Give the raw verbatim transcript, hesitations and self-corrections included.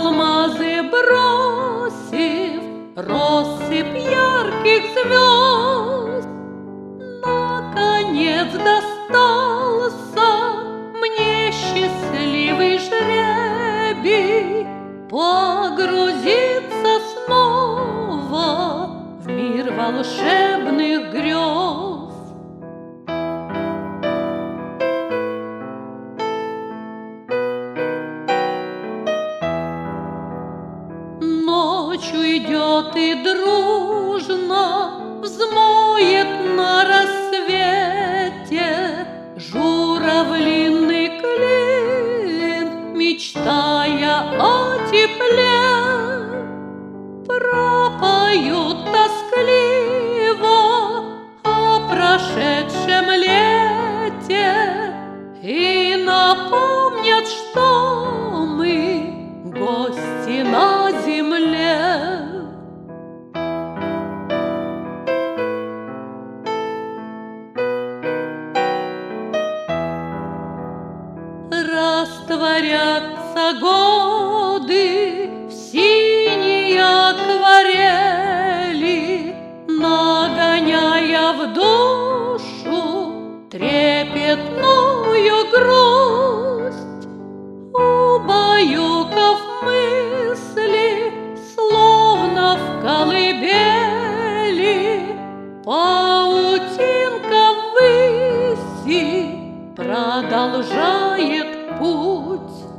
алмазы бросив россыпь ярких звезд, наконец достался мне счастливый жребий погрузиться снова в мир волшебных грез. Ночь уйдет и дружно взмоет на рассвете журавлиный клин, мечтая о тепле. Пропоют тоскливо о прошедшем лете и напомнят, что мы гости на земле. Растворятся годы в синей акварели, нагоняя в душу трепетную грусть. Убаюкав мысли, словно в колыбели, паутинка ввыси продолжает путь.